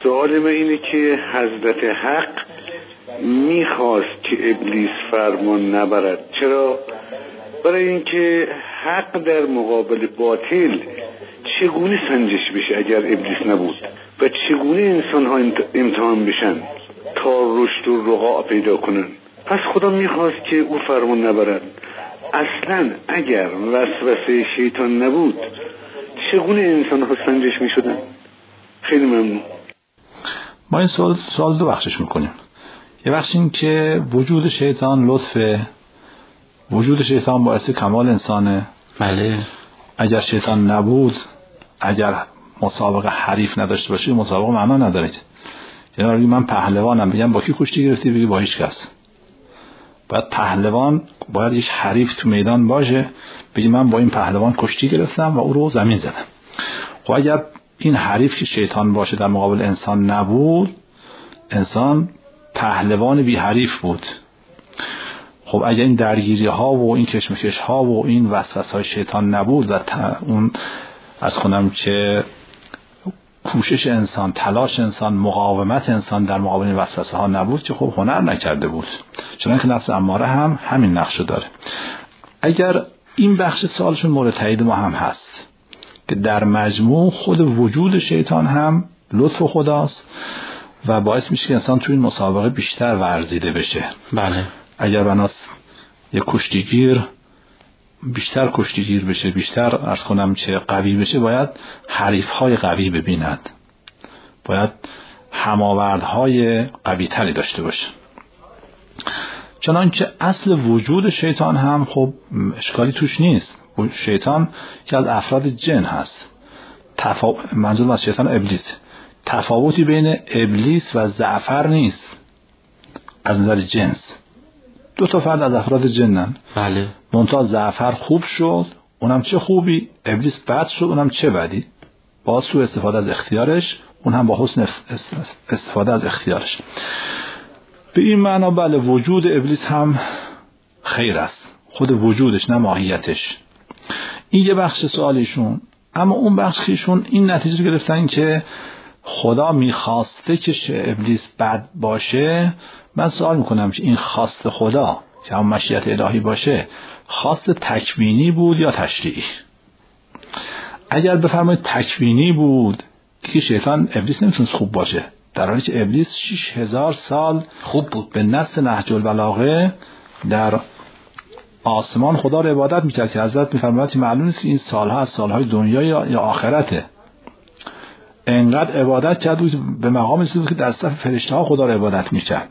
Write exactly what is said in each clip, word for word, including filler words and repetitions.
سوال من اینه که حضرت حق میخواست که ابلیس فرمان نبرد. چرا؟ برای اینکه حق در مقابل باطل چگونه سنجش بشه اگر ابلیس نبود و چگونه انسان ها امتحان بشن تا رشد و رقاء پیدا کنن. پس خدا میخواست که او فرمان نبرد. اصلا اگر وسوسه شیطان نبود چگونه انسان ها سنجش میشدن؟ خیلی ممنون. ما این سوال, سوال دو بخشش میکنیم. یه بخش این که وجود شیطان لطفه، وجود شیطان باعث کمال انسانه. بله. اگر شیطان نبود، اگر مسابقه حریف نداشته باشی مسابقه معنا نداره. یعنی من پهلوانم بگم با کی کشتی گرفتی، بگی با هیچ کس. باید پهلوان باید یک حریف تو میدان باشه، بگی من با این پهلوان کشتی گرفتم و او رو زمین زدم. خب اگر این حریف که شیطان باشه در مقابل انسان نبود، انسان پهلوان بی حریف بود. خب اگر این درگیری ها و این کشمکش ها و این وسوسه های شیطان نبود و اون از کنم که کوشش انسان، تلاش انسان، مقاومت انسان در مقابل این وسوسه ها نبود که خب هنر نکرده بود. چنانکه نفس اماره هم همین نقشو داره. اگر این بخش سوالشون مورد تایید ما هم هست که در مجموع خود وجود شیطان هم لطف خداست و باعث میشه که انسان توی این مسابقه بیشتر ورزیده بشه. بله. اگر بناس یک کشتیگیر بیشتر کشتیگیر بشه، بیشتر عرض کنم چه قوی بشه، باید حریف‌های قوی ببیند، باید هماوردهای قوی تری داشته باشه. چنانکه اصل وجود شیطان هم خب اشکالی توش نیست. شیطان که از افراد جن هست. تفا... منظور از شیطان ابلیس. تفاوتی بین ابلیس و زعفر نیست از نظر جنس. دو تا فرد از افراد جنن. بله. منتها زعفر خوب شد، اونم چه خوبی، ابلیس بد شد، اونم چه بدی. با سوء استفاده از اختیارش، اون هم با حسن استفاده از اختیارش. به این معنا بله وجود ابلیس هم خیر است، خود وجودش نه ماهیتش. این یه بخش سوالیشون. اما اون بخشیشون این نتیجه گرفتن که خدا میخواسته که ابلیس بد باشه. من سوال میکنم که این خواست خدا که هم مشیت الهی باشه خواست تکوینی بود یا تشریعی؟ اگر بفرمایید تکوینی بود که شیطان ابلیس نمیتونه خوب باشه، در حالی که ابلیس شش هزار سال خوب بود. به نص نهج البلاغه در آسمان خدا رو عبادت میکرد که حضرت میفرماید که معلوم نیست که این سالها از سالهای دنیا یا, یا آخرته. انقدر عبادت کرد به مقام رسید که در صف فرشته ها خدا رو عبادت میکرد.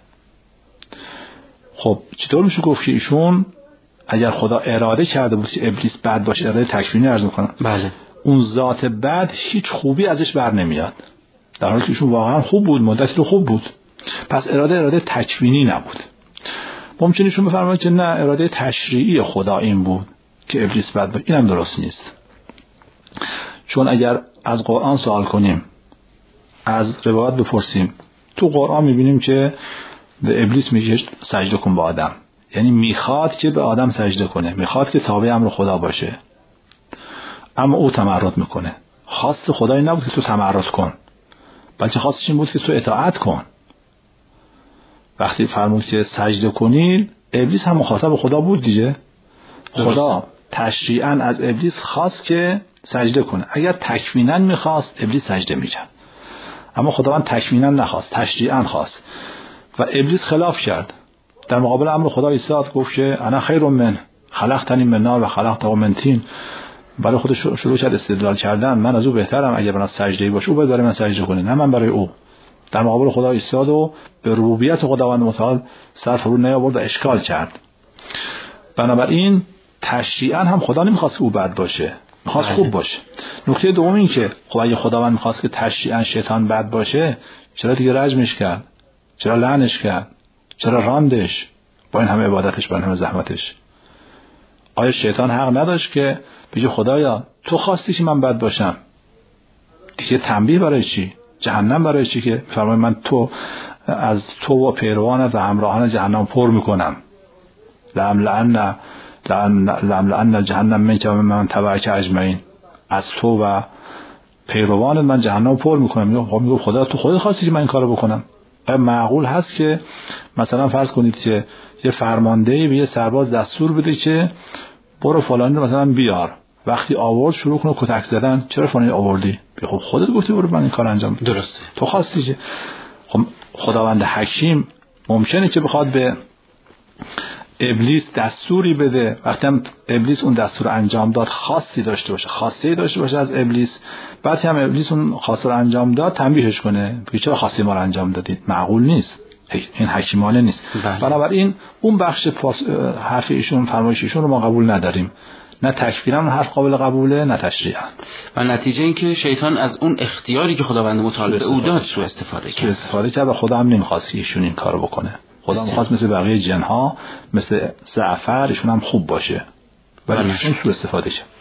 خب چطور میشه گفت که ایشون اگر خدا اراده کرده بود که ابلیس بد باشه، اراده تکوینی عرض میکنم، بله، اون ذات بد هیچ خوبی ازش بر نمیاد، در حالی که ایشون واقعا خوب بود، مدتی رو خوب بود. پس اراده اراده تکوینی نبود. ممکنه ایشون بفرماید که نه، اراده تشریعی خدا این بود که ابلیس بد باشه. اینم درست نیست. چون اگر از قرآن سوال کنیم، از روایت بپرسیم، تو قرآن میبینیم که به ابلیس میگه سجده کن به آدم، یعنی میخواد که به آدم سجده کنه، میخواد که تابع امر خدا باشه، اما او تمرد میکنه. خواست خدایی نبود که تو تمرد کن، بلکه خواستش این بود که تو اطاعت کن. وقتی فرمود که سجده کنین، ابلیس هم مخاطب خدا بود دیگه. خدا تشریعاً از ابلیس خواست که سجده کنه. اگر تکویناً میخواست ابلیس سجده میکرد، اما خداوند تکویناً نخواست، تشریعاً خواست و ابلیس خلاف کرد. در مقابل امر خدا ایستاد، گفت که انا خیر من خلقتنی من نار و خلقته من طین. برای خودش شروع کرد استدلال کردن، من از او بهترم، اگر بنا سجده‌ای باشه او باید برای من سجده کنه، نه من برای او. در مقابل خدا ایستاد و به ربوبیت خداوند متعال سر فرو نیاورد و اشکال کرد. بنابراین تشریعاً هم خدا نمیخواست او بد باشه، میخواست خوب باشه. نکته دوم این که خب اگه خداوند میخواست که تشریعاً شیطان بد باشه، چرا دیگه رجمش کرد؟ چرا لعنش کرد؟ چرا راندش با این همه عبادتش، با این همه زحمتش؟ آیا شیطان حق نداشت که بگه خدایا تو خواستی که من بد باشم، دیگه تنبیه برای چی؟ جهنم برای چی که فرمای من تو از تو و پیروانت و همراهان جهنم پر میکنم، لعن لعن لعن لعن جهنم من که من تبعک اجمعین، از تو و پیروان من جهنم پر میکنم. میگم خدا تو خودت خواستی که من این کارو بکنم؟ معقول هست که مثلا فرض کنید که یه فرماندهی به یه سرباز دستور بده که برو فلانی رو مثلا بیار، وقتی آورد شروع کنه کتک زدن، چرا فلانی آوردی؟ خب خودت گفتی برو من این کار انجام بدم. درسته، تو خواستی که. خب خداوند حکیم ممکنه که بخواد به ابلیس دستوری بده، وقتی هم ابلیس اون دستور انجام داد خاصی داشته باشه، خاصی داشته باشه از ابلیس، بعد هم ابلیس اون خاصی رو انجام داد تنبیهش کنه بگه چرا خاصی ما رو انجام دادید؟ معقول نیست، این حکیمانه نیست. بنابراین اون بخش حرف ایشون، فرمایش ایشون رو ما قبول نداریم، نه تکفیرا حرف قابل قبوله نه تشریعا. و نتیجه این که شیطان از اون اختیاری که خداوند متعال به او داد سوء استفاده کرد. سوء استفاده کرد و خدا هم نمیخواست ایشون این کارو بکنه. خدا میخواست مثل بقیه جنها، مثل جعفر، ایشون هم خوب باشه، ولی ایشون سوء استفاده کرد.